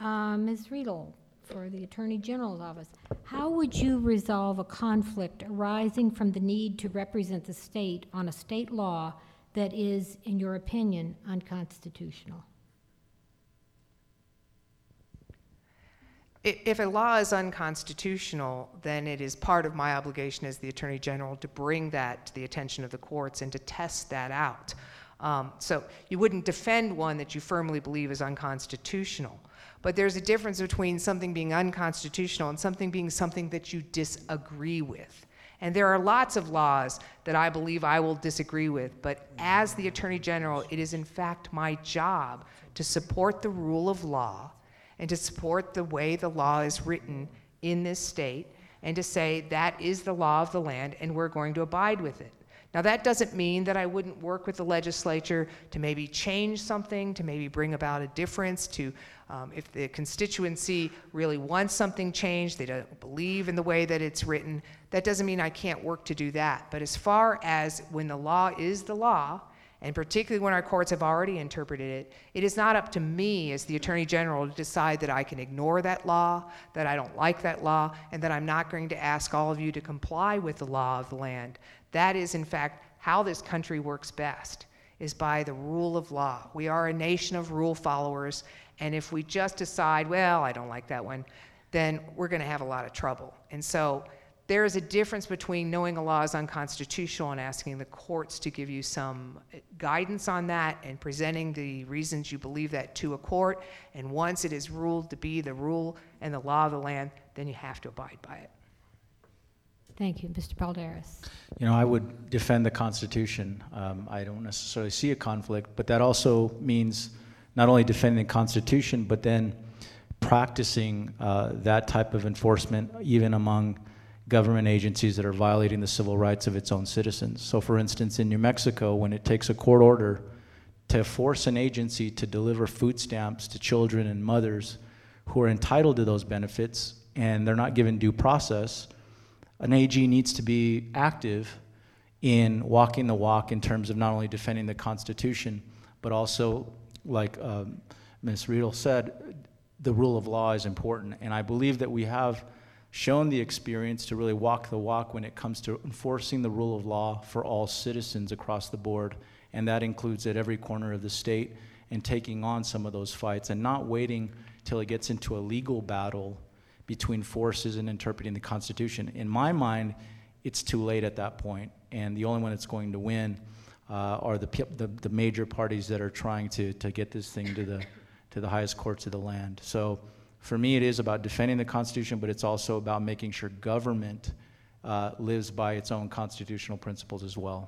Ms. Riedel, for the Attorney General's office, how would you resolve a conflict arising from the need to represent the state on a state law that is, in your opinion, unconstitutional? If a law is unconstitutional, then it is part of my obligation as the Attorney General to bring that to the attention of the courts and to test that out. So you wouldn't defend one that you firmly believe is unconstitutional. But there's a difference between something being unconstitutional and something being something that you disagree with. And there are lots of laws that I believe I will disagree with, but as the Attorney General, it is in fact my job to support the rule of law and to support the way the law is written in this state and to say that is the law of the land and we're going to abide with it. Now that doesn't mean that I wouldn't work with the legislature to maybe change something, to maybe bring about a difference, to if the constituency really wants something changed, they don't believe in the way that it's written, that doesn't mean I can't work to do that. But as far as when the law is the law, and particularly when our courts have already interpreted it, it is not up to me as the Attorney General to decide that I can ignore that law, that I don't like that law, and that I'm not going to ask all of you to comply with the law of the land. That is, in fact, how this country works best, is by the rule of law. We are a nation of rule followers, and if we just decide, well, I don't like that one, then we're going to have a lot of trouble. And so there is a difference between knowing a law is unconstitutional and asking the courts to give you some guidance on that and presenting the reasons you believe that to a court. And once it is ruled to be the rule and the law of the land, then you have to abide by it. Thank you. Mr. Balderas. You know, I would defend the Constitution. I don't necessarily see a conflict, but that also means not only defending the Constitution, but then practicing that type of enforcement even among government agencies that are violating the civil rights of its own citizens. So for instance, in New Mexico, when it takes a court order to force an agency to deliver food stamps to children and mothers who are entitled to those benefits and they're not given due process, an AG needs to be active in walking the walk in terms of not only defending the Constitution, but also, like Ms. Riedel said, the rule of law is important. And I believe that we have shown the experience to really walk the walk when it comes to enforcing the rule of law for all citizens across the board, and that includes at every corner of the state, and taking on some of those fights and not waiting till it gets into a legal battle between forces and interpreting the Constitution. In my mind, it's too late at that point, and the only one that's going to win are the major parties that are trying to get this thing to the highest courts of the land. So for me, it is about defending the Constitution, but it's also about making sure government lives by its own constitutional principles as well.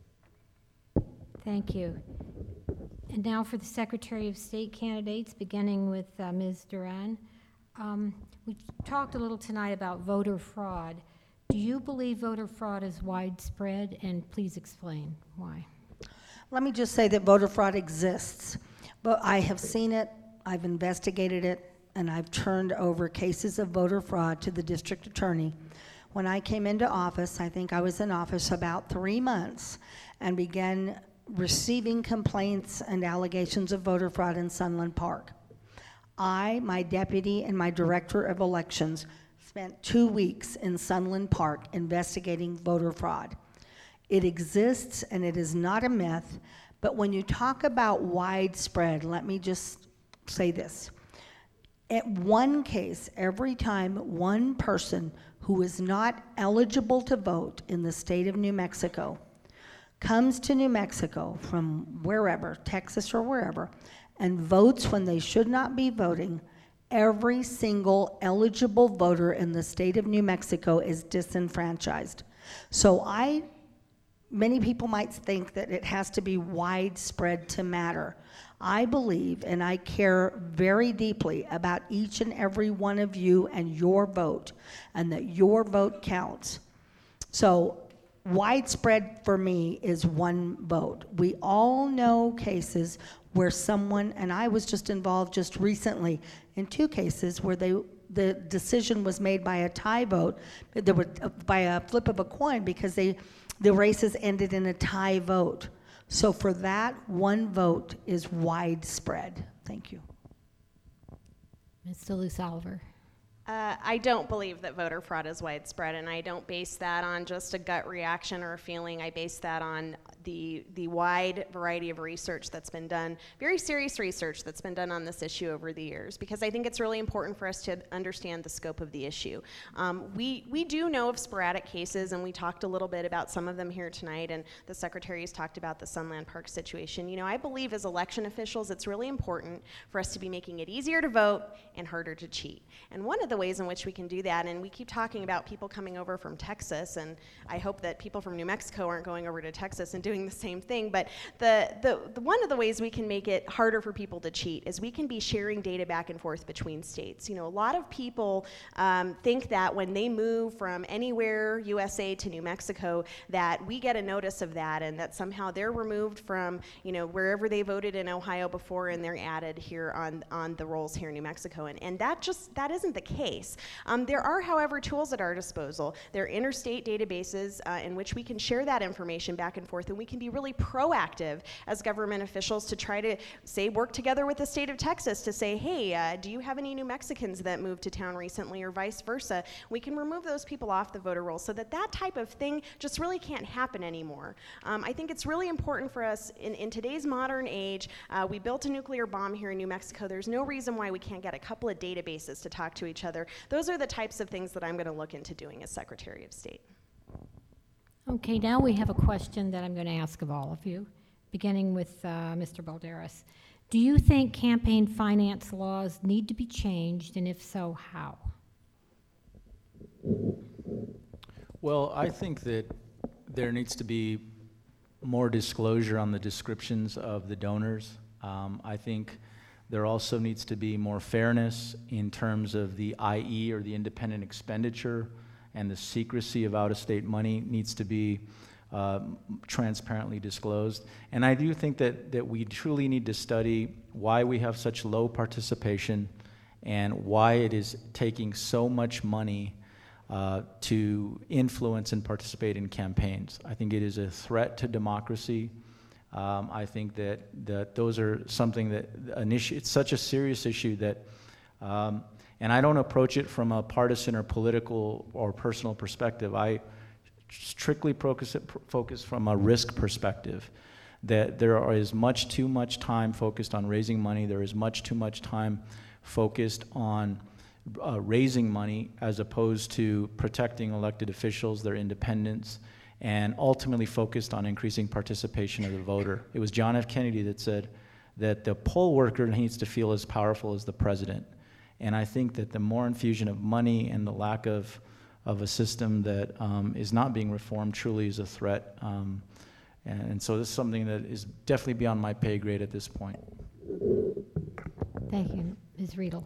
Thank you. And now for the Secretary of State candidates, beginning with Ms. Duran. We talked a little tonight about voter fraud. Do you believe voter fraud is widespread? And please explain why. Let me just say that voter fraud exists, but I have seen it, I've investigated it, and I've turned over cases of voter fraud to the district attorney. When I came into office, I think I was in office about 3 months, and began receiving complaints and allegations of voter fraud in Sunland Park. I, my deputy, and my director of elections spent 2 weeks in Sunland Park investigating voter fraud. It exists, and it is not a myth, but when you talk about widespread, let me just say this. At one case, every time one person who is not eligible to vote in the state of New Mexico comes to New Mexico from wherever, Texas or wherever, and votes when they should not be voting, every single eligible voter in the state of New Mexico is disenfranchised. So many people might think that it has to be widespread to matter. I believe and I care very deeply about each and every one of you and your vote, and that your vote counts. So widespread for me is one vote. We all know cases where someone, and I was just involved just recently in 2 cases where the decision was made by a tie vote, by a flip of a coin, because the races ended in a tie vote. So for that, one vote is widespread. Thank you. Ms. Toulouse Oliver. I don't believe that voter fraud is widespread, and I don't base that on just a gut reaction or a feeling. I base that on the wide variety of research that's been done, very serious research that's been done on this issue over the years, because I think it's really important for us to understand the scope of the issue. We do know of sporadic cases, and we talked a little bit about some of them here tonight, and the Secretary has talked about the Sunland Park situation. You know, I believe as election officials, it's really important for us to be making it easier to vote and harder to cheat. And one of the ways in which we can do that, and we keep talking about people coming over from Texas, and I hope that people from New Mexico aren't going over to Texas and doing the same thing, but the one of the ways we can make it harder for people to cheat is we can be sharing data back and forth between states. You know, a lot of people think that when they move from anywhere USA to New Mexico, that we get a notice of that, and that somehow they're removed from, you know, wherever they voted in Ohio before, and they're added here on the rolls here in New Mexico, and that isn't the case. There are, however, tools at our disposal. There are interstate databases in which we can share that information back and forth, and we can be really proactive as government officials to try to, say, work together with the state of Texas to say, hey, do you have any New Mexicans that moved to town recently, or vice versa? We can remove those people off the voter rolls so that that type of thing just really can't happen anymore. I think it's really important for us in today's modern age. We built a nuclear bomb here in New Mexico. There's no reason why we can't get a couple of databases to talk to each other. Those are the types of things that I'm going to look into doing as Secretary of State. Okay, now we have a question that I'm going to ask of all of you, beginning with Mr. Balderas. Do you think campaign finance laws need to be changed, and if so, how? Well, I think that there needs to be more disclosure on the descriptions of the donors. I think there also needs to be more fairness in terms of the IE, or the independent expenditure, and the secrecy of out-of-state money needs to be transparently disclosed. And I do think that we truly need to study why we have such low participation and why it is taking so much money to influence and participate in campaigns. I think it is a threat to democracy. I think that those are something that an issue. It's such a serious issue that, and I don't approach it from a partisan or political or personal perspective. I strictly focus from a risk perspective. That there is much too much time focused on raising money. There is much too much time focused on raising money as opposed to protecting elected officials, their independence, and ultimately focused on increasing participation of the voter. It was John F. Kennedy that said that the poll worker needs to feel as powerful as the president. And I think that the more infusion of money and the lack of a system that is not being reformed truly is a threat. And so this is something that is definitely beyond my pay grade at this point. Thank you. Ms. Riedel.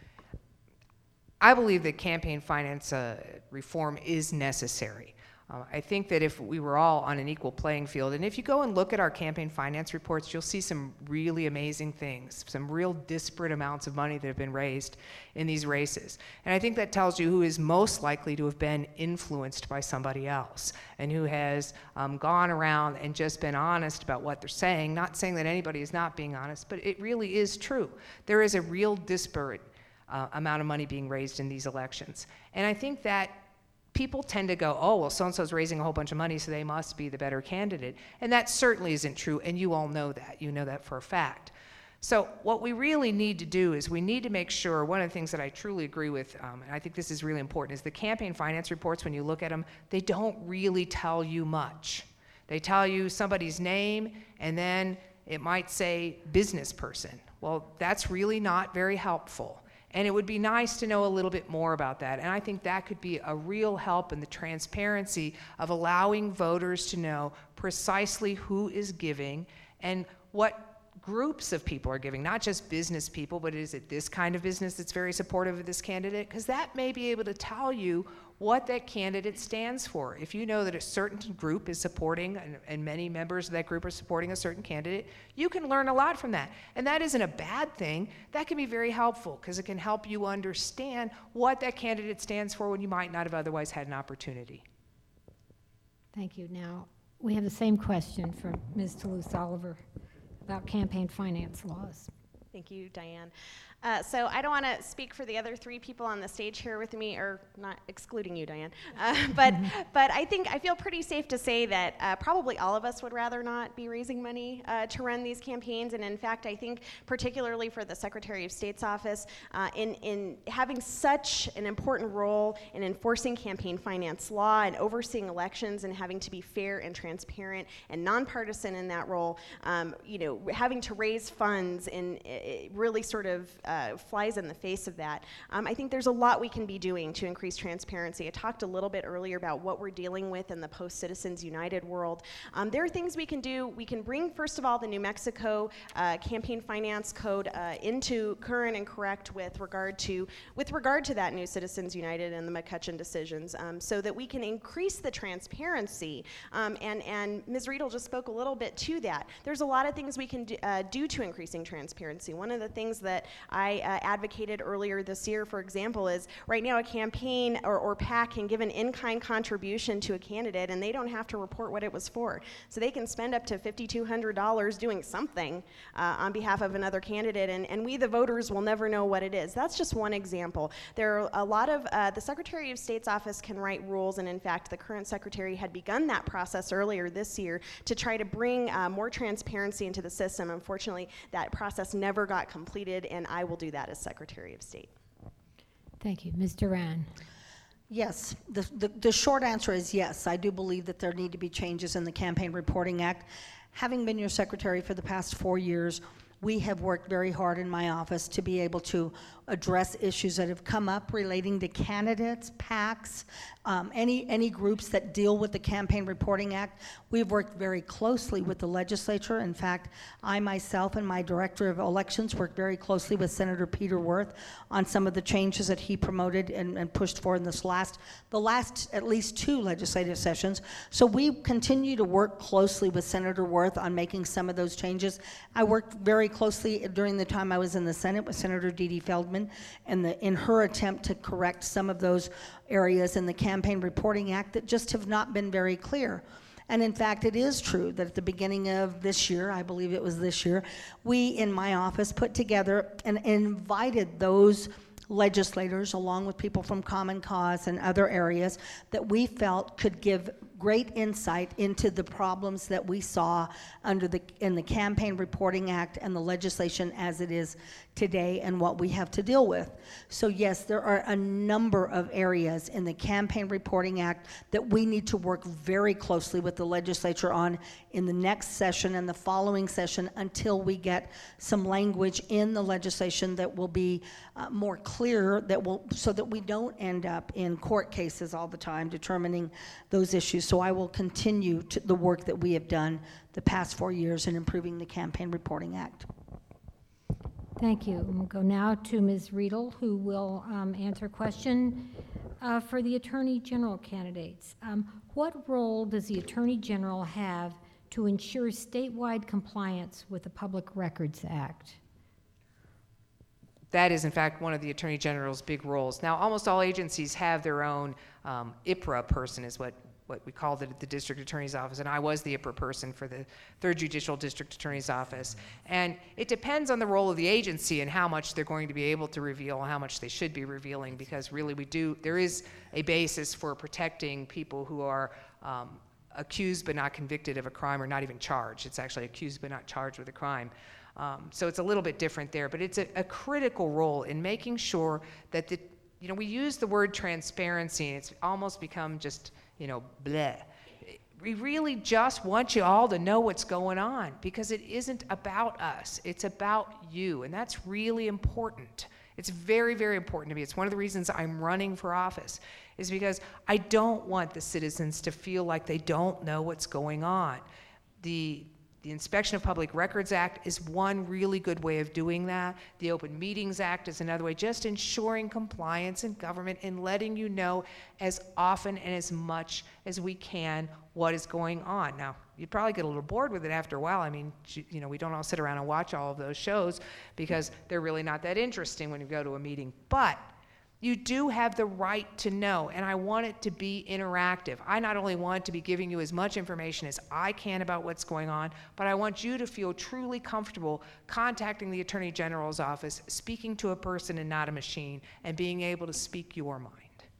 I believe that campaign finance reform is necessary. I think that if we were all on an equal playing field, and if you go and look at our campaign finance reports, you'll see some really amazing things, some real disparate amounts of money that have been raised in these races. And I think that tells you who is most likely to have been influenced by somebody else, and who has gone around and just been honest about what they're saying, not saying that anybody is not being honest, but it really is true. There is a real disparate amount of money being raised in these elections. And I think that people tend to go, oh, well, so-and-so's raising a whole bunch of money, so they must be the better candidate. And that certainly isn't true, and you all know that. You know that for a fact. So what we really need to do is we need to make sure, one of the things that I truly agree with, and I think this is really important, is the campaign finance reports, when you look at them, they don't really tell you much. They tell you somebody's name, and then it might say business person. Well, that's really not very helpful. And it would be nice to know a little bit more about that. And I think that could be a real help in the transparency of allowing voters to know precisely who is giving and what groups of people are giving, not just business people, but is it this kind of business that's very supportive of this candidate? Because that may be able to tell you what that candidate stands for. If you know that a certain group is supporting, and many members of that group are supporting a certain candidate, you can learn a lot from that. And that isn't a bad thing. That can be very helpful, because it can help you understand what that candidate stands for when you might not have otherwise had an opportunity. Thank you. Now, we have the same question for Ms. Toulouse Oliver about campaign finance laws. Thank you, Diane. So I don't want to speak for the other three people on the stage here with me, or not excluding you, Diane. But I feel pretty safe to say that probably all of us would rather not be raising money to run these campaigns. And in fact, I think particularly for the Secretary of State's office, in having such an important role in enforcing campaign finance law and overseeing elections and having to be fair and transparent and nonpartisan in that role, having to raise funds and really sort of flies in the face of that. I think there's a lot we can be doing to increase transparency. I talked a little bit earlier about what we're dealing with in the post-Citizens United world. There are things we can do. We can bring, first of all, the New Mexico campaign finance code into current and correct with regard to that new Citizens United and the McCutcheon decisions, so that we can increase the transparency. And Ms. Riedel just spoke a little bit to that. There's a lot of things we can do to increasing transparency. One of the things that I advocated earlier this year, for example, is right now a campaign or PAC can give an in-kind contribution to a candidate and they don't have to report what it was for. So they can spend up to $5,200 doing something on behalf of another candidate, and we the voters will never know what it is. That's just one example. There are a lot of, the Secretary of State's office can write rules, and in fact the current Secretary had begun that process earlier this year to try to bring more transparency into the system. Unfortunately, that process never got completed, and I will do that as Secretary of State. Thank you. Ms. Duran. Yes, the short answer is yes. I do believe that there need to be changes in the Campaign Reporting Act. Having been your secretary for the past 4 years, we have worked very hard in my office to be able to address issues that have come up relating to candidates, PACs, any groups that deal with the Campaign Reporting Act. We've worked very closely with the legislature. In fact, I myself and my director of elections worked very closely with Senator Peter Wirth on some of the changes that he promoted and pushed for in the last at least 2 legislative sessions. So we continue to work closely with Senator Wirth on making some of those changes. I worked very closely during the time I was in the Senate with Senator Dee Dee Feldman in her attempt to correct some of those areas in the Campaign Reporting Act that just have not been very clear. And in fact, it is true that at the beginning of this year, I believe it was this year, we in my office put together and invited those legislators, along with people from Common Cause and other areas, that we felt could give great insight into the problems that we saw in the Campaign Reporting Act and the legislation as it is today and what we have to deal with. So yes, there are a number of areas in the Campaign Reporting Act that we need to work very closely with the legislature on in the next session and the following session until we get some language in the legislation that will be more clear, so that we don't end up in court cases all the time determining those issues. So I will continue the work that we have done the past 4 years in improving the Campaign Reporting Act. Thank you. We'll go now to Ms. Riedel, who will answer a question for the Attorney General candidates. What role does the Attorney General have to ensure statewide compliance with the Public Records Act? That is, in fact, one of the Attorney General's big roles. Now, almost all agencies have their own IPRA person, is what we called it at the District Attorney's Office, and I was the IPRA person for the 3rd Judicial District Attorney's Office. And it depends on the role of the agency and how much they're going to be able to reveal, how much they should be revealing, because really there is a basis for protecting people who are accused but not convicted of a crime, or not even charged. It's actually accused but not charged with a crime. So it's a little bit different there, but it's a critical role in making sure that we use the word transparency, and it's almost become just, bleh. We really just want you all to know what's going on, because it isn't about us. It's about you, and that's really important. It's very, very important to me. It's one of the reasons I'm running for office, is because I don't want the citizens to feel like they don't know what's going on. The Inspection of Public Records Act is one really good way of doing that. The Open Meetings Act is another way, just ensuring compliance in government and letting you know as often and as much as we can what is going on. Now, you'd probably get a little bored with it after a while. I mean, we don't all sit around and watch all of those shows because they're really not that interesting when you go to a meeting. But You do have the right to know, and I want it to be interactive. I not only want to be giving you as much information as I can about what's going on, but I want you to feel truly comfortable contacting the Attorney General's office, speaking to a person and not a machine, and being able to speak your mind.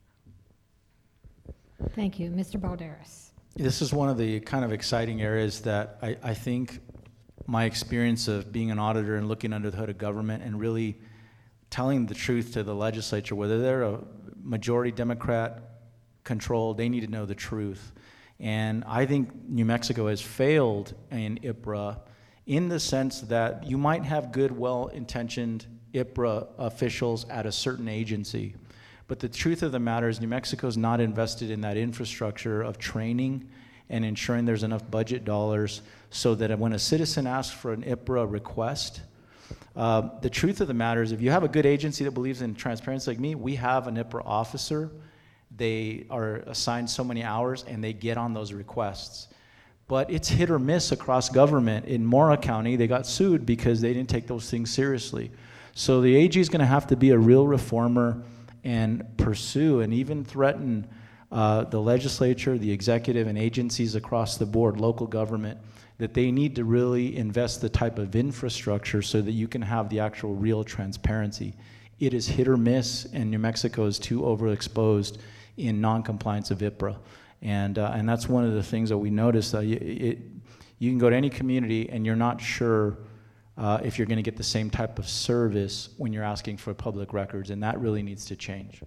Thank you. Mr. Balderas. This is one of the kind of exciting areas that I think my experience of being an auditor and looking under the hood of government and really telling the truth to the legislature, whether they're a majority Democrat controlled, they need to know the truth. And I think New Mexico has failed in IPRA in the sense that you might have good, well-intentioned IPRA officials at a certain agency. But the truth of the matter is New Mexico's not invested in that infrastructure of training and ensuring there's enough budget dollars so that when a citizen asks for an IPRA request, the truth of the matter is if you have a good agency that believes in transparency like me, we have an IPRA officer. They are assigned so many hours and they get on those requests. But it's hit or miss across government. In Mora County, they got sued because they didn't take those things seriously. So the AG is going to have to be a real reformer and pursue and even threaten the legislature, the executive, and agencies across the board, local government, that they need to really invest the type of infrastructure so that you can have the actual real transparency. It is hit or miss, and New Mexico is too overexposed in non-compliance of IPRA. And that's one of the things that we noticed. You can go to any community and you're not sure if you're going to get the same type of service when you're asking for public records, and that really needs to change.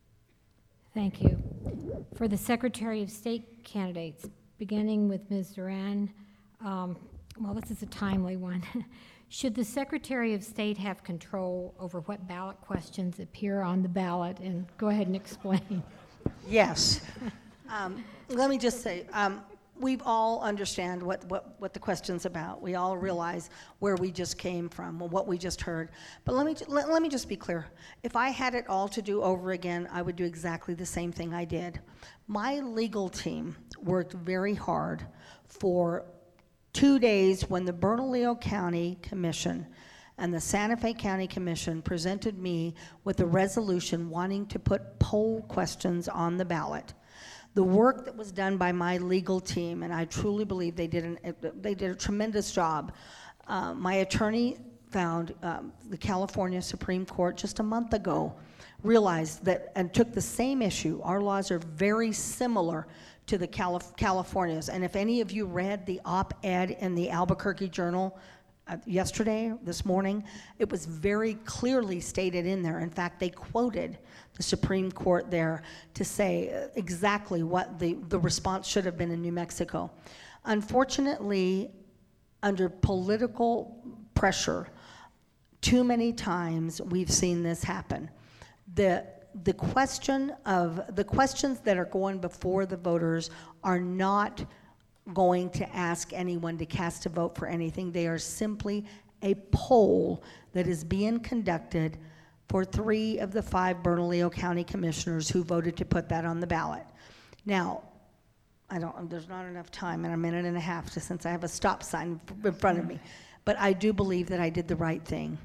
Thank you. For the Secretary of State candidates, beginning with Ms. Duran, well, this is a timely one. Should the Secretary of State have control over what ballot questions appear on the ballot? And go ahead and explain. Yes. Let me just say, we all understand what the question's about. We all realize where we just came from, what we just heard. But let me just be clear. If I had it all to do over again, I would do exactly the same thing I did. My legal team worked very hard for 2 days when the Bernalillo County Commission and the Santa Fe County Commission presented me with a resolution wanting to put poll questions on the ballot. The work that was done by my legal team, and I truly believe they did a tremendous job. My attorney found the California Supreme Court just a month ago realized that and took the same issue. Our laws are very similar to the California's. And if any of you read the op-ed in the Albuquerque Journal this morning, it was very clearly stated in there. In fact, they quoted the Supreme Court there to say exactly what the response should have been in New Mexico. Unfortunately, under political pressure, too many times we've seen this happen. The questions that are going before the voters are not going to ask anyone to cast a vote for anything. They are simply a poll that is being conducted for 3 of the 5 Bernalillo County commissioners who voted to put that on the ballot. Now, there's not enough time in a minute and a half since I have a stop sign in front of me, but I do believe that I did the right thing.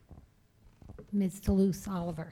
Ms. Toulouse Oliver.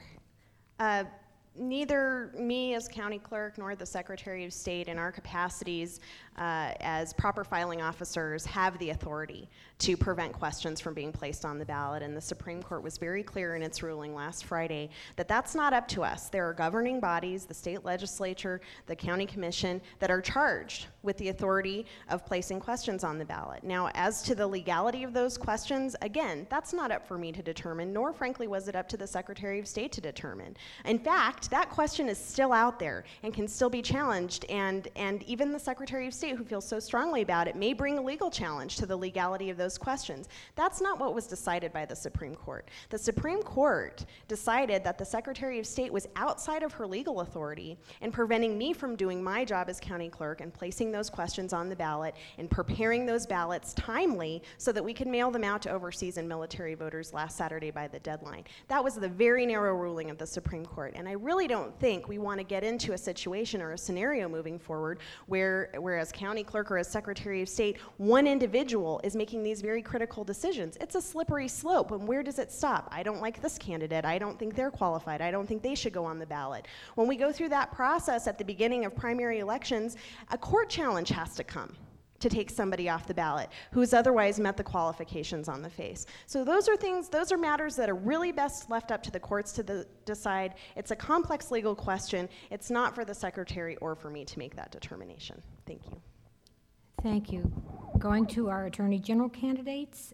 Neither me as county clerk nor the Secretary of State in our capacities as proper filing officers have the authority to prevent questions from being placed on the ballot. And the Supreme Court was very clear in its ruling last Friday that that's not up to us. There are governing bodies, the state legislature, the county commission, that are charged with the authority of placing questions on the ballot. Now, as to the legality of those questions, again, that's not up for me to determine, nor frankly was it up to the Secretary of State to determine. In fact, that question is still out there and can still be challenged, and even the Secretary of State, who feels so strongly about it, may bring a legal challenge to the legality of those questions. That's not what was decided by the Supreme Court. The Supreme Court decided that the Secretary of State was outside of her legal authority in preventing me from doing my job as county clerk and placing those questions on the ballot and preparing those ballots timely so that we could mail them out to overseas and military voters last Saturday by the deadline. That was the very narrow ruling of the Supreme Court, and I really don't think we want to get into a situation or a scenario moving forward where as county clerk or as Secretary of State, one individual is making these very critical decisions. It's a slippery slope, and where does it stop? I don't like this candidate. I don't think they're qualified. I don't think they should go on the ballot. When we go through that process at the beginning of primary elections, a court challenge has to come to take somebody off the ballot who has otherwise met the qualifications on the face. So those are matters that are really best left up to the courts to decide. It's a complex legal question. It's not for the secretary or for me to make that determination. Thank you. Thank you. Going to our Attorney General candidates,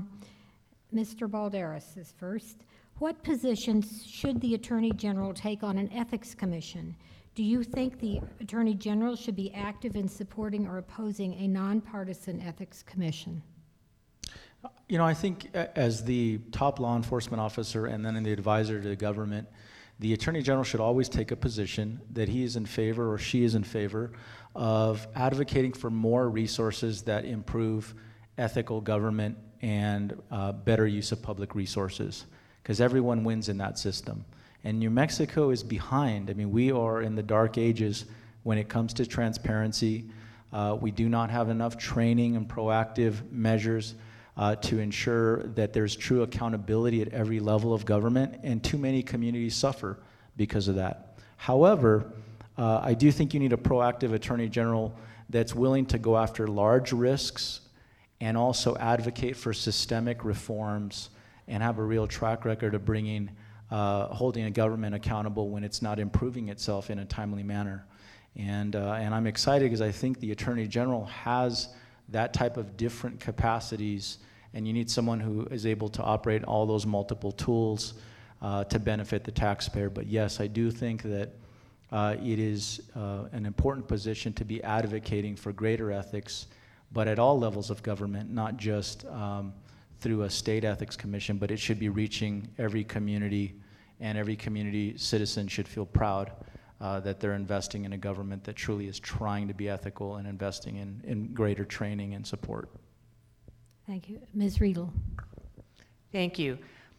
Mr. Balderas is first. What positions should the Attorney General take on an ethics commission? Do you think the Attorney General should be active in supporting or opposing a nonpartisan ethics commission? You know, I think as the top law enforcement officer and then the advisor to the government, the Attorney General should always take a position that he is in favor or she is in favor of advocating for more resources that improve ethical government and better use of public resources, because everyone wins in that system. And New Mexico is behind. I mean, we are in the dark ages when it comes to transparency. We do not have enough training and proactive measures to ensure that there's true accountability at every level of government, and too many communities suffer because of that. However, I do think you need a proactive Attorney General that's willing to go after large risks and also advocate for systemic reforms and have a real track record of holding a government accountable when it's not improving itself in a timely manner. And I'm excited because I think the Attorney General has that type of different capacities, and you need someone who is able to operate all those multiple tools to benefit the taxpayer. But yes, I do think that it is an important position to be advocating for greater ethics, but at all levels of government, not just through a state ethics commission, but it should be reaching every community, and every community citizen should feel proud that they're investing in a government that truly is trying to be ethical and investing in greater training and support. Thank you. Ms. Riedel. Thank you.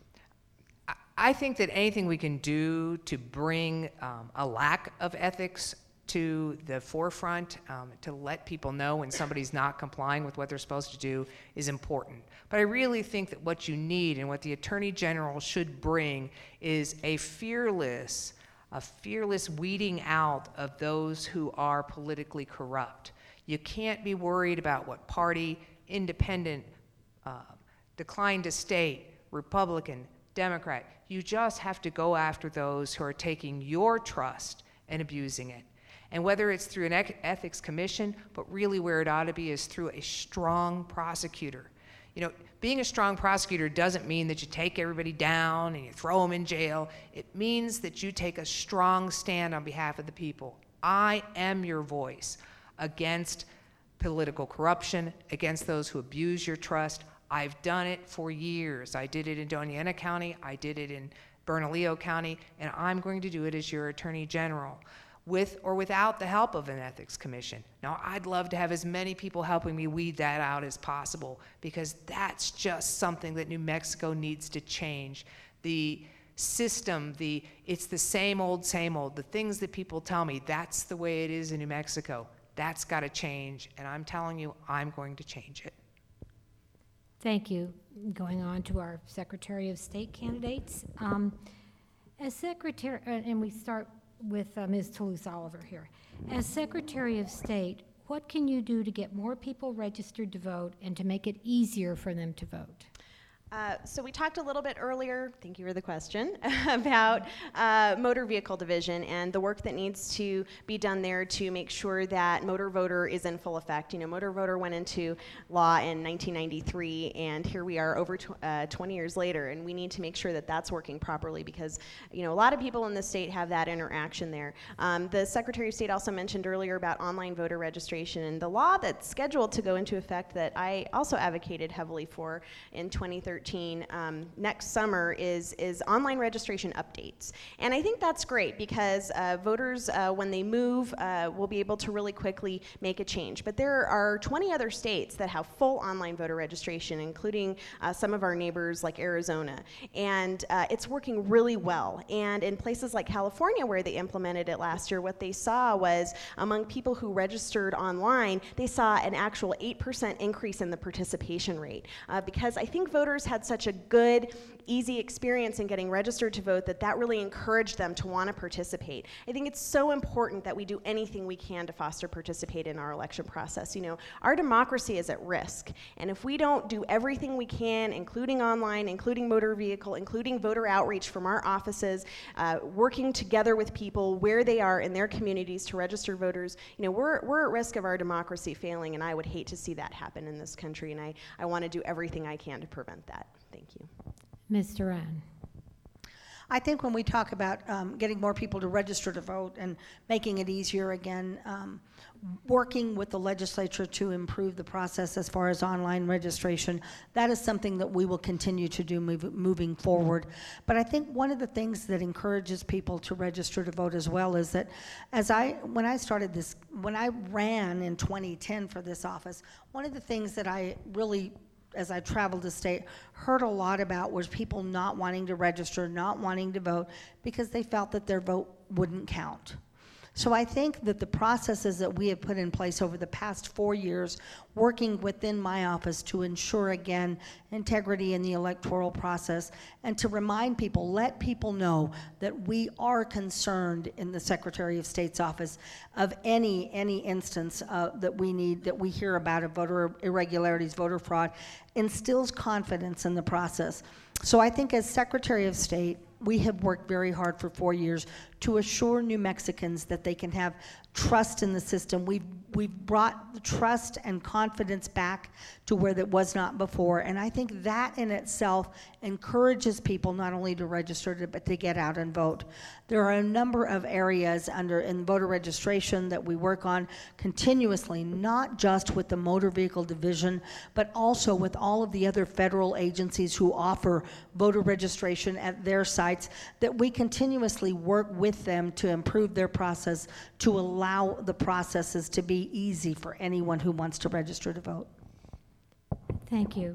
I think that anything we can do to bring a lack of ethics to the forefront, to let people know when somebody's not complying with what they're supposed to do is important. But I really think that what you need and what the Attorney General should bring is a fearless weeding out of those who are politically corrupt. You can't be worried about what party, independent, decline to state, Republican, Democrat. You just have to go after those who are taking your trust and abusing it. And whether it's through an ethics commission, but really where it ought to be is through a strong prosecutor. You know, being a strong prosecutor doesn't mean that you take everybody down and you throw them in jail. It means that you take a strong stand on behalf of the people. I am your voice against political corruption, against those who abuse your trust. I've done it for years. I did it in Doña Ana County, I did it in Bernalillo County, and I'm going to do it as your Attorney General, with or without the help of an ethics commission. Now, I'd love to have as many people helping me weed that out as possible, because that's just something that New Mexico needs to change. The system, it's the same old, the things that people tell me, that's the way it is in New Mexico. That's got to change, and I'm telling you, I'm going to change it. Thank you. Going on to our Secretary of State candidates. As Secretary, and we start with Ms. Toulouse-Oliver here. As Secretary of State, what can you do to get more people registered to vote and to make it easier for them to vote? So we talked a little bit earlier, thank you for the question, about motor vehicle division and the work that needs to be done there to make sure that motor voter is in full effect. You know, motor voter went into law in 1993, and here we are over 20 years later, and we need to make sure that that's working properly, because, you know, a lot of people in the state have that interaction there. The Secretary of State also mentioned earlier about online voter registration, and the law that's scheduled to go into effect that I also advocated heavily for in 2013 2013, next summer, is online registration updates. And I think that's great because voters, when they move, will be able to really quickly make a change. But there are 20 other states that have full online voter registration, including some of our neighbors like Arizona. And it's working really well. And in places like California, where they implemented it last year, what they saw was among people who registered online, they saw an actual 8% increase in the participation rate. Because I think voters had such a good, easy experience in getting registered to vote that really encouraged them to want to participate. I think it's so important that we do anything we can to foster participate in our election process. You know, our democracy is at risk, and if we don't do everything we can, including online, including motor vehicle, including voter outreach from our offices, working together with people where they are in their communities to register voters, you know, we're at risk of our democracy failing, and I would hate to see that happen in this country, and I want to do everything I can to prevent that. Thank you. Ms. Duran. I think when we talk about getting more people to register to vote and making it easier again, working with the legislature to improve the process as far as online registration, that is something that we will continue to do moving forward. But I think one of the things that encourages people to register to vote as well is that when I ran in 2010 for this office, one of the things that I really, as I traveled the state, heard a lot about was people not wanting to register, not wanting to vote, because they felt that their vote wouldn't count. So I think that the processes that we have put in place over the past 4 years, working within my office to ensure, again, integrity in the electoral process, and to remind people, let people know that we are concerned in the Secretary of State's office of any instance that we hear about of voter irregularities, voter fraud, instills confidence in the process. So I think as Secretary of State, we have worked very hard for 4 years to assure New Mexicans that they can have trust in the system. We've brought the trust and confidence back to where that was not before, and I think that in itself encourages people not only to register, but to get out and vote. There are a number of areas in voter registration that we work on continuously, not just with the Motor Vehicle Division, but also with all of the other federal agencies who offer voter registration at their sites, that we continuously work with them to improve their process, to allow the processes to be easy for anyone who wants to register to vote. Thank you.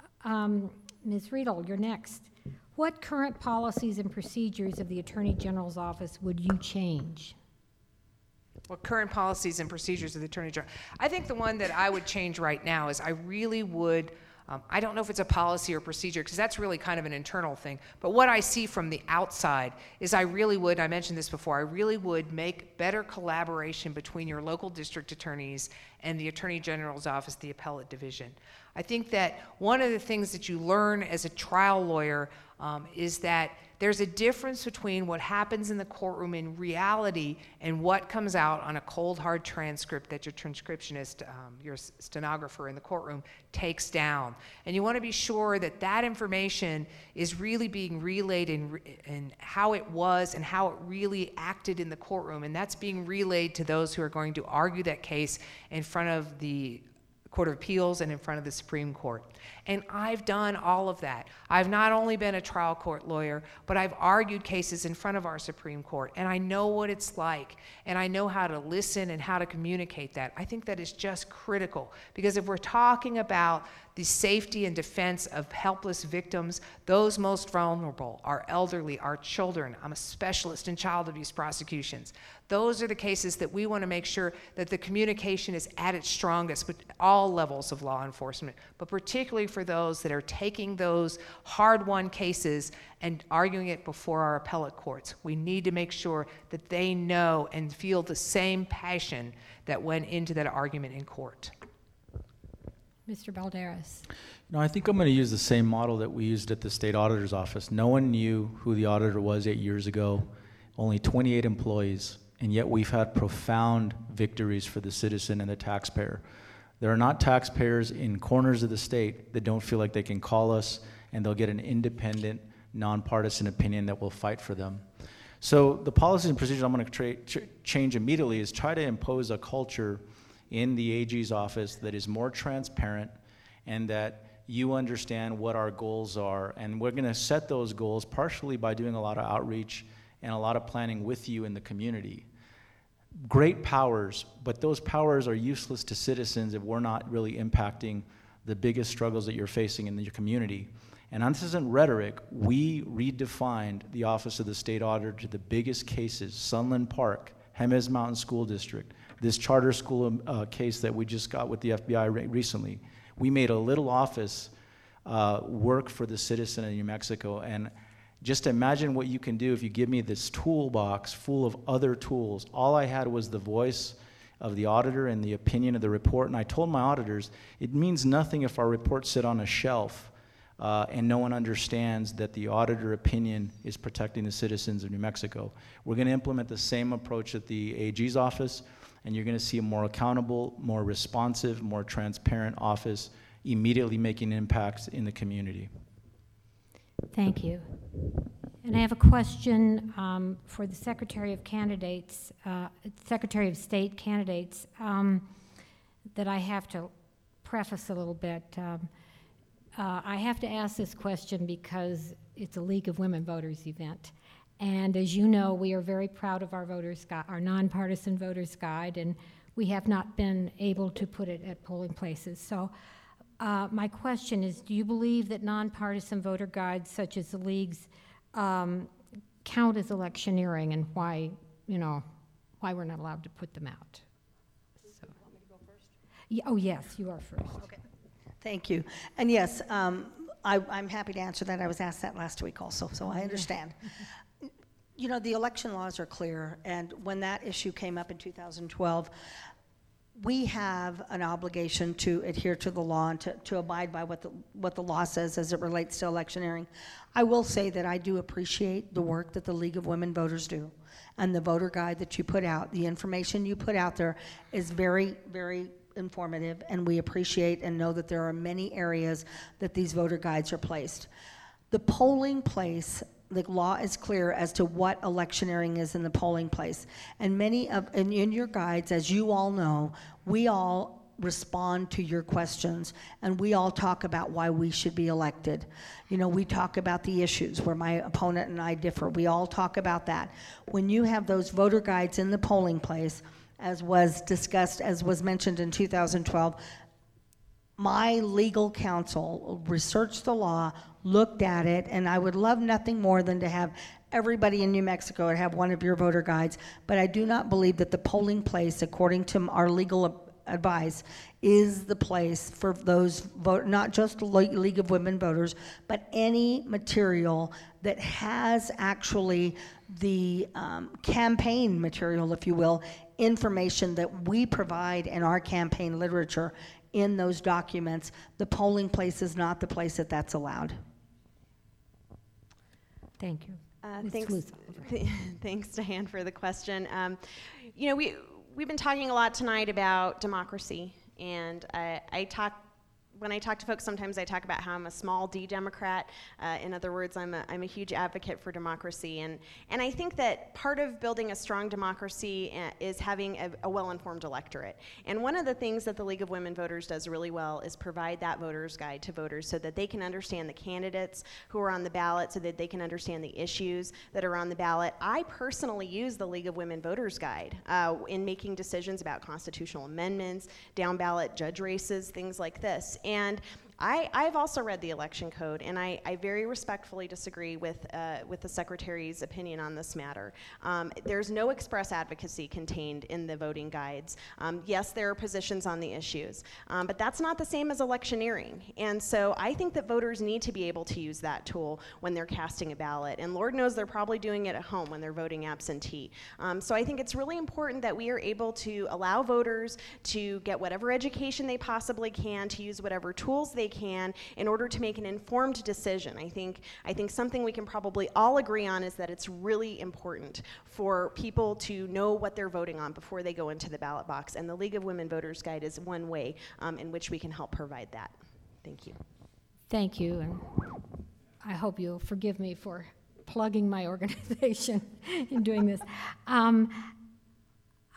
Ms. Riedel, you're next. What current policies and procedures of the Attorney General's office would you change? What current policies and procedures of the Attorney General? I think the one that I would change right now is I really would, I don't know if it's a policy or procedure, because that's really kind of an internal thing, but what I see from the outside is I mentioned this before, I really would make better collaboration between your local district attorneys and the Attorney General's office, the appellate division. I think that one of the things that you learn as a trial lawyer is that there's a difference between what happens in the courtroom in reality and what comes out on a cold, hard transcript that your transcriptionist, your stenographer in the courtroom, takes down. And you want to be sure that that information is really being relayed in how it was and how it really acted in the courtroom. And that's being relayed to those who are going to argue that case in front of the Court of Appeals and in front of the Supreme Court. And I've done all of that. I've not only been a trial court lawyer, but I've argued cases in front of our Supreme Court, and I know what it's like, and I know how to listen and how to communicate that. I think that is just critical, because if we're talking about the safety and defense of helpless victims, those most vulnerable, our elderly, our children. I'm a specialist in child abuse prosecutions. Those are the cases that we want to make sure that the communication is at its strongest with all levels of law enforcement, but particularly for those that are taking those hard-won cases and arguing it before our appellate courts. We need to make sure that they know and feel the same passion that went into that argument in court. Mr. Balderas. No, I think I'm going to use the same model that we used at the state auditor's office. No one knew who the auditor was 8 years ago, only 28 employees, and yet we've had profound victories for the citizen and the taxpayer. There are not taxpayers in corners of the state that don't feel like they can call us and they'll get an independent, nonpartisan opinion that will fight for them. So the policies and procedures I'm going to change immediately is try to impose a culture in the AG's office that is more transparent and that you understand what our goals are, and we're going to set those goals partially by doing a lot of outreach and a lot of planning with you in the community. Great powers, but those powers are useless to citizens if we're not really impacting the biggest struggles that you're facing in your community. And this isn't rhetoric. We redefined the Office of the State Auditor to the biggest cases: Sunland Park, Jemez Mountain School District, this charter school case that we just got with the FBI recently. We made a little office work for the citizen in New Mexico. And just imagine what you can do if you give me this toolbox full of other tools. All I had was the voice of the auditor and the opinion of the report. And I told my auditors, it means nothing if our reports sit on a shelf and no one understands that the auditor opinion is protecting the citizens of New Mexico. We're going to implement the same approach at the AG's office, and you're going to see a more accountable, more responsive, more transparent office immediately making impacts in the community. Thank you. And I have a question for the Secretary of State candidates that I have to preface a little bit. I have to ask this question because it's a League of Women Voters event. And as you know, we are very proud of our our nonpartisan voters guide, and we have not been able to put it at polling places. So my question is, do you believe that nonpartisan voter guides such as the League's count as electioneering, and why we're not allowed to put them out? So. You want me to go first? Yeah, oh yes, you are first. Okay. Thank you. And yes, I'm happy to answer that. I was asked that last week also, so I understand. You know, the election laws are clear, and when that issue came up in 2012, we have an obligation to adhere to the law and to abide by what the law says as it relates to electioneering. I will say that I do appreciate the work that the League of Women Voters do, and the voter guide that you put out. The information you put out there is very, very informative, and we appreciate and know that there are many areas that these voter guides are placed. The polling place, the law is clear as to what electioneering is in the polling place. And in your guides, as you all know, we all respond to your questions, and we all talk about why we should be elected. You know, we talk about the issues where my opponent and I differ. We all talk about that. When you have those voter guides in the polling place, as was discussed, as was mentioned in 2012, my legal counsel researched the law, looked at it, and I would love nothing more than to have everybody in New Mexico have one of your voter guides, but I do not believe that the polling place, according to our legal advice, is the place for those not just the League of Women Voters, but any material that has actually the campaign material, if you will, information that we provide in our campaign literature in those documents. The polling place is not the place that's allowed. Thank you. Thanks, Diane, for the question. You know, we've been talking a lot tonight about democracy, and when I talk to folks, sometimes I talk about how I'm a small D Democrat. In other words, I'm a huge advocate for democracy, and I think that part of building a strong democracy is having a well-informed electorate. And one of the things that the League of Women Voters does really well is provide that voter's guide to voters so that they can understand the candidates who are on the ballot, so that they can understand the issues that are on the ballot. I personally use the League of Women Voters Guide in making decisions about constitutional amendments, down ballot judge races, things like this. And I've also read the election code, and I very respectfully disagree with the Secretary's opinion on this matter. There's no express advocacy contained in the voting guides. Yes, there are positions on the issues, but that's not the same as electioneering. And so I think that voters need to be able to use that tool when they're casting a ballot. And Lord knows they're probably doing it at home when they're voting absentee. So I think it's really important that we are able to allow voters to get whatever education they possibly can, to use whatever tools they can in order to make an informed decision. I think something we can probably all agree on is that it's really important for people to know what they're voting on before they go into the ballot box, and the League of Women Voters Guide is one way in which we can help provide that. Thank you. Thank you, and I hope you'll forgive me for plugging my organization in doing this.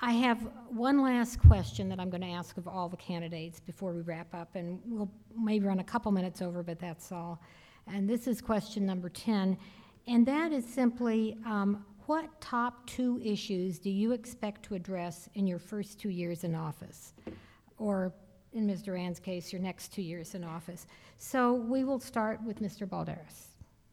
I have one last question that I'm going to ask of all the candidates before we wrap up, and we'll maybe run a couple minutes over, but that's all. And this is question number 10, and that is simply, what top 2 issues do you expect to address in your first 2 years in office? Or in Ms. Duran's case, your next 2 years in office. So we will start with Mr. Balderas.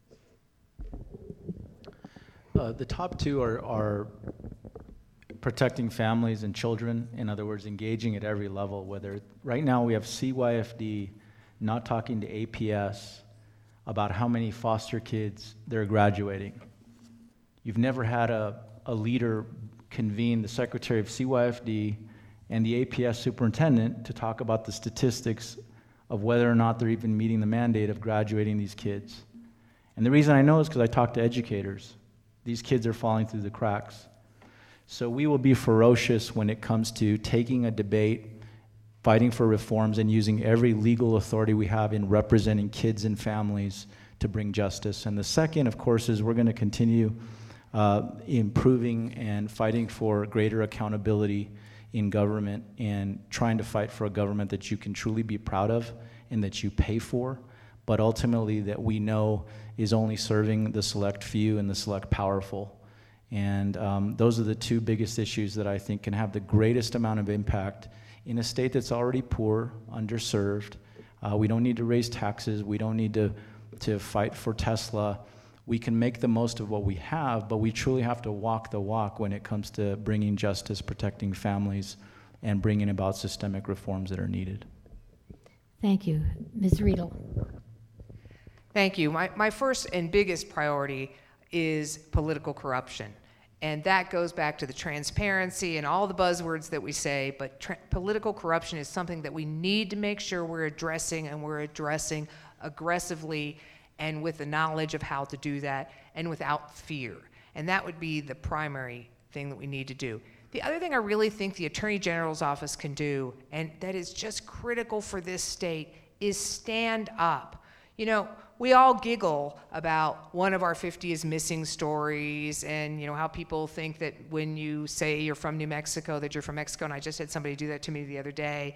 The top 2 are protecting families and children. In other words, engaging at every level. Whether right now we have CYFD not talking to APS about how many foster kids they're graduating. You've never had a leader convene the secretary of CYFD and the APS superintendent to talk about the statistics of whether or not they're even meeting the mandate of graduating these kids. And the reason I know is because I talk to educators. These kids are falling through the cracks. So we will be ferocious when it comes to taking a debate, fighting for reforms, and using every legal authority we have in representing kids and families to bring justice. And the second, of course, is we're going to continue improving and fighting for greater accountability in government and trying to fight for a government that you can truly be proud of and that you pay for, but ultimately that we know is only serving the select few and the select powerful. And those are the 2 biggest issues that I think can have the greatest amount of impact in a state that's already poor, underserved. We don't need to raise taxes. We don't need to fight for Tesla. We can make the most of what we have, but we truly have to walk the walk when it comes to bringing justice, protecting families, and bringing about systemic reforms that are needed. Thank you. Ms. Riedel. Thank you. My first and biggest priority is political corruption. And that goes back to the transparency and all the buzzwords that we say, but political corruption is something that we need to make sure we're addressing, and we're addressing aggressively and with the knowledge of how to do that and without fear. And that would be the primary thing that we need to do. The other thing I really think the Attorney General's office can do, and that is just critical for this state, is stand up. You know, we all giggle about one of our 50 is missing stories, and you know how people think that when you say you're from New Mexico that you're from Mexico, and I just had somebody do that to me the other day.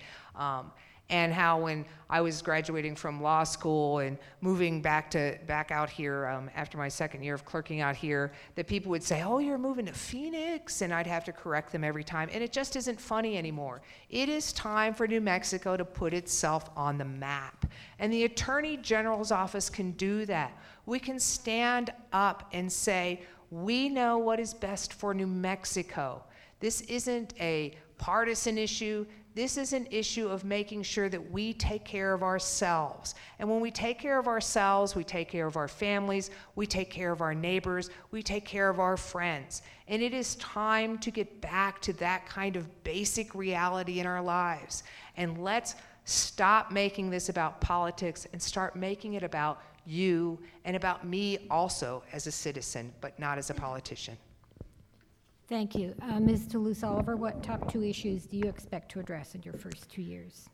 And how when I was graduating from law school and moving back out here after my second year of clerking out here, that people would say, "Oh, you're moving to Phoenix," and I'd have to correct them every time, and it just isn't funny anymore. It is time for New Mexico to put itself on the map, and the Attorney General's office can do that. We can stand up and say, we know what is best for New Mexico. This isn't a partisan issue. This is an issue of making sure that we take care of ourselves. And when we take care of ourselves, we take care of our families, we take care of our neighbors, we take care of our friends. And it is time to get back to that kind of basic reality in our lives. And let's stop making this about politics and start making it about you and about me also as a citizen, but not as a politician. Thank you. Ms. Toulouse-Oliver, what top 2 issues do you expect to address in your first 2 years?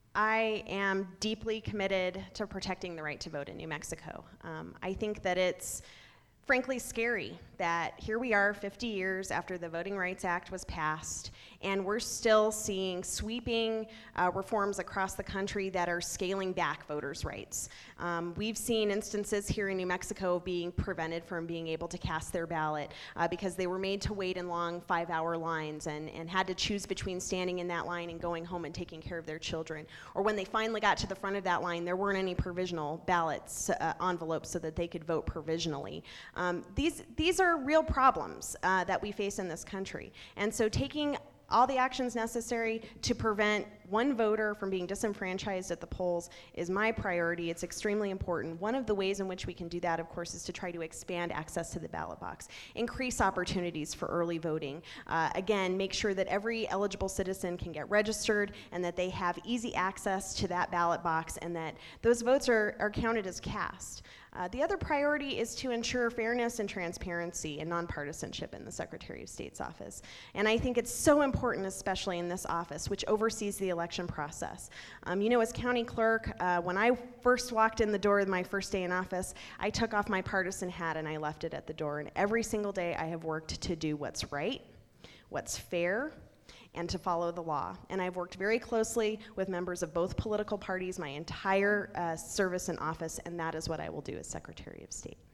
I am deeply committed to protecting the right to vote in New Mexico. I think that it's frankly scary that here we are 50 years after the Voting Rights Act was passed, and we're still seeing sweeping reforms across the country that are scaling back voters' rights. We've seen instances here in New Mexico being prevented from being able to cast their ballot because they were made to wait in long 5-hour lines and had to choose between standing in that line and going home and taking care of their children. Or when they finally got to the front of that line, there weren't any provisional ballots, envelopes, so that they could vote provisionally. These are real problems that we face in this country. And so taking all the actions necessary to prevent one voter from being disenfranchised at the polls is my priority. It's extremely important. One of the ways in which we can do that, of course, is to try to expand access to the ballot box, increase opportunities for early voting. Again, make sure that every eligible citizen can get registered and that they have easy access to that ballot box and that those votes are counted as cast. The other priority is to ensure fairness and transparency and nonpartisanship in the Secretary of State's office. And I think it's so important, especially in this office, which oversees the election process. You know, as county clerk, when I first walked in the door my first day in office, I took off my partisan hat and I left it at the door. And every single day I have worked to do what's right, what's fair, and to follow the law. And I've worked very closely with members of both political parties my entire service in office, and that is what I will do as Secretary of State.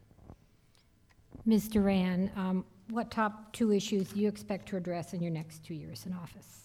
Ms. Duran, what top 2 issues do you expect to address in your next 2 years in office?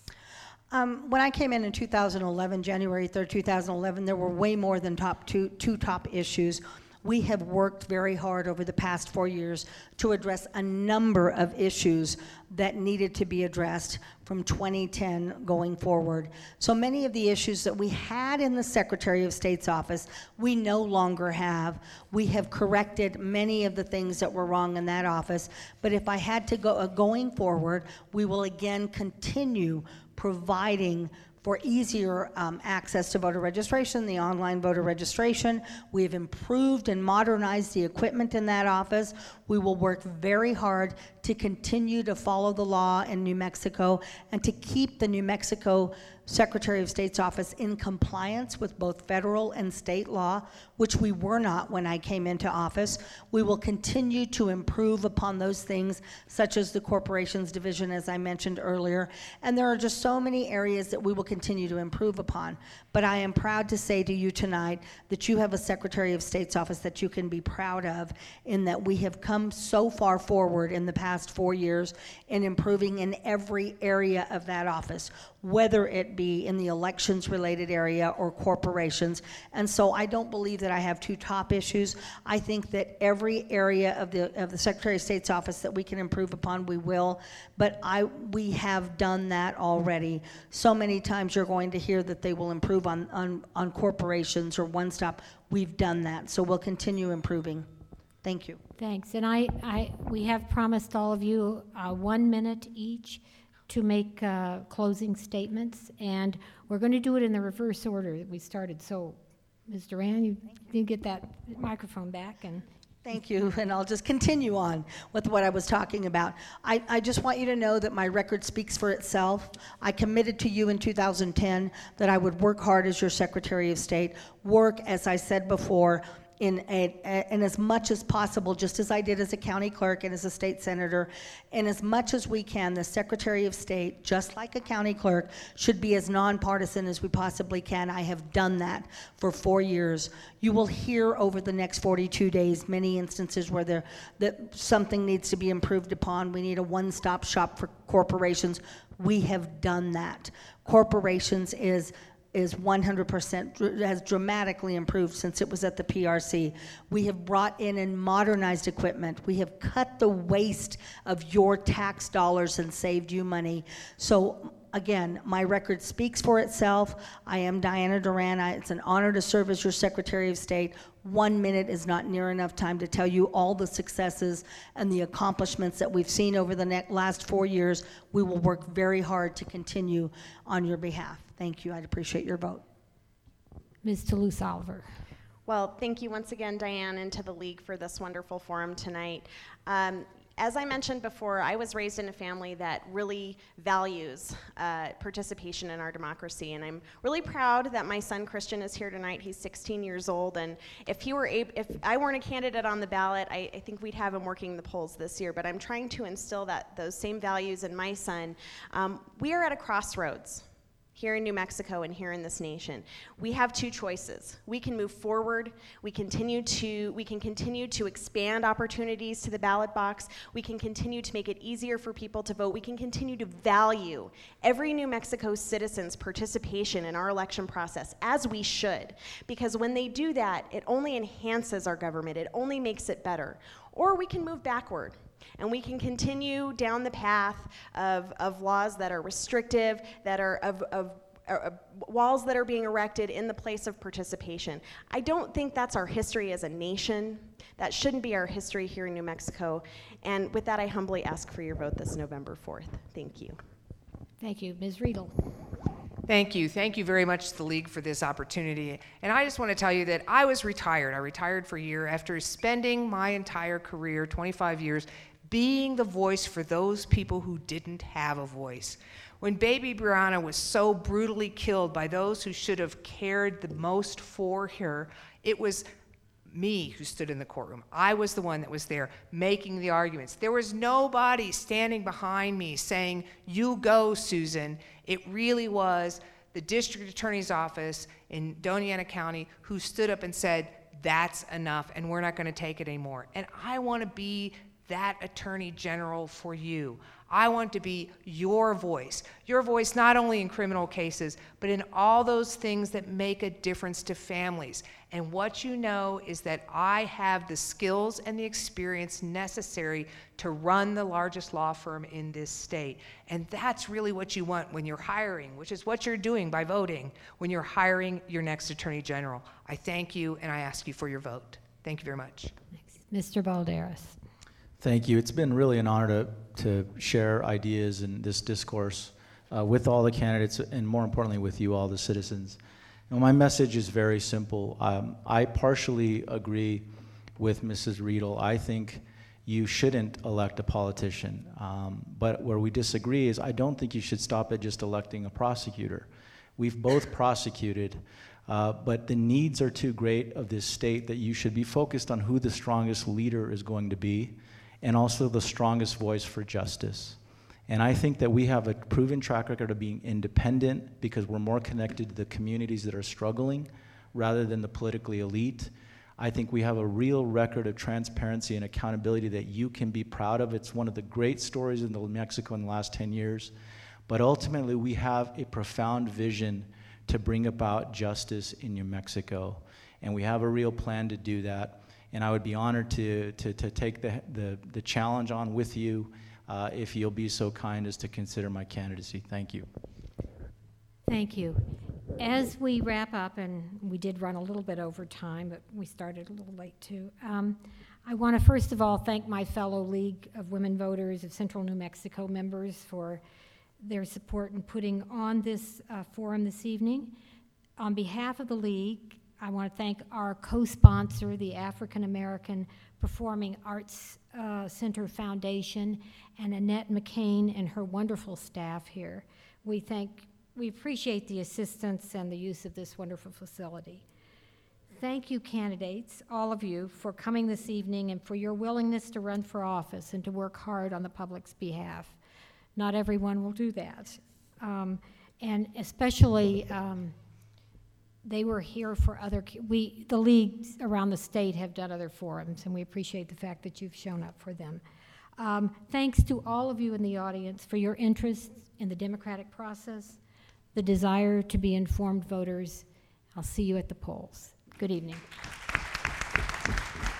When I came in 2011, January 3rd, 2011, there were way more than two top issues. We have worked very hard over the past 4 years to address a number of issues that needed to be addressed from 2010 going forward. So many of the issues that we had in the Secretary of State's office, we no longer have. We have corrected many of the things that were wrong in that office. But if I had to go going forward, we will again continue providing for easier access to voter registration, the online voter registration. We have improved and modernized the equipment in that office. We will work very hard to continue to follow the law in New Mexico and to keep the New Mexico Secretary of State's office in compliance with both federal and state law, which we were not when I came into office. We will continue to improve upon those things, such as the Corporations Division, as I mentioned earlier. And there are just so many areas that we will continue to improve upon. But I am proud to say to you tonight that you have a Secretary of State's office that you can be proud of, in that we have come so far forward in the past 4 years in improving in every area of that office, whether it be in the elections related area or corporations. And so I don't believe that I have 2 top issues. I think that every area of the Secretary of State's office that we can improve upon, we will. But we have done that already. So many times you're going to hear that they will improve on corporations or One Stop. We've done that, so we'll continue improving. Thank you. Thanks. And we have promised all of you 1 minute each to make closing statements, and we're going to do it in the reverse order that we started. So, Ms. Duran, you get that microphone back. And thank you, and I'll just continue on with what I was talking about. I just want you to know that my record speaks for itself. I committed to you in 2010 that I would work hard as your Secretary of State, work, as I said before, in as much as possible, just as I did as a county clerk and as a state senator, and as much as we can, the Secretary of State, just like a county clerk, should be as nonpartisan as we possibly can. I have done that for 4 years. You will hear over the next 42 days many instances where that something needs to be improved upon. We need a one-stop shop for corporations. We have done that. Corporations is 100%, has dramatically improved since it was at the PRC. We have brought in and modernized equipment. We have cut the waste of your tax dollars and saved you money. So again, my record speaks for itself. I am Diana Duran. It's an honor to serve as your Secretary of State. 1 minute is not near enough time to tell you all the successes and the accomplishments that we've seen over the last 4 years. We will work very hard to continue on your behalf. Thank you. I'd appreciate your vote. Ms. Toulouse-Oliver. Well, thank you once again, Diane, and to the League for this wonderful forum tonight. As I mentioned before, I was raised in a family that really values participation in our democracy, and I'm really proud that my son Christian is here tonight. He's 16 years old, and if I weren't a candidate on the ballot, I think we'd have him working the polls this year. But I'm trying to instill those same values in my son. We are at a crossroads here in New Mexico and here in this nation. We have 2 choices. We can move forward. We can continue to expand opportunities to the ballot box. We can continue to make it easier for people to vote. We can continue to value every New Mexico citizen's participation in our election process, as we should, because when they do that, it only enhances our government. It only makes it better. Or we can move backward. And we can continue down the path of laws that are restrictive, that are of walls that are being erected in the place of participation. I don't think that's our history as a nation. That shouldn't be our history here in New Mexico. And with that, I humbly ask for your vote this November 4th. Thank you. Thank you. Ms. Riedel. Thank you. Thank you very much to the League for this opportunity. And I just want to tell you that I was retired. I retired for a year after spending my entire career, 25 years, being the voice for those people who didn't have a voice. When baby Brianna was so brutally killed by those who should have cared the most for her, it was me who stood in the courtroom. I was the one that was there making the arguments. There was nobody standing behind me saying, "You go, Susan." It really was the district attorney's office in Doña Ana County who stood up and said, "That's enough, and we're not going to take it anymore." And I want to be that attorney general for you. I want to be your voice not only in criminal cases, but in all those things that make a difference to families. And what you know is that I have the skills and the experience necessary to run the largest law firm in this state. And that's really what you want when you're hiring, which is what you're doing by voting, when you're hiring your next attorney general. I thank you, and I ask you for your vote. Thank you very much. Mr. Balderas. Thank you. It's been really an honor to share ideas in this discourse with all the candidates and, more importantly, with you all, the citizens. Now, my message is very simple. I partially agree with Mrs. Riedel. I think you shouldn't elect a politician. But where we disagree is I don't think you should stop at just electing a prosecutor. We've both prosecuted, but the needs are too great of this state that you should be focused on who the strongest leader is going to be, and also the strongest voice for justice. And I think that we have a proven track record of being independent because we're more connected to the communities that are struggling rather than the politically elite. I think we have a real record of transparency and accountability that you can be proud of. It's one of the great stories in New Mexico in the last 10 years. But ultimately, we have a profound vision to bring about justice in New Mexico. And we have a real plan to do that. And I would be honored to take the challenge on with you if you'll be so kind as to consider my candidacy. Thank you. Thank you. As we wrap up, and we did run a little bit over time, but we started a little late too, I want to first of all thank my fellow League of Women Voters of Central New Mexico members for their support in putting on this forum this evening. On behalf of the League, I want to thank our co-sponsor, the African American Performing Arts Center Foundation, and Annette McCain and her wonderful staff here. We appreciate the assistance and the use of this wonderful facility. Thank you, candidates, all of you, for coming this evening and for your willingness to run for office and to work hard on the public's behalf. Not everyone will do that. And especially, they were here for the leagues around the state have done other forums, and we appreciate the fact that you've shown up for them. Thanks to all of you in the audience for your interest in the democratic process, the desire to be informed voters. I'll see you at the polls. Good evening.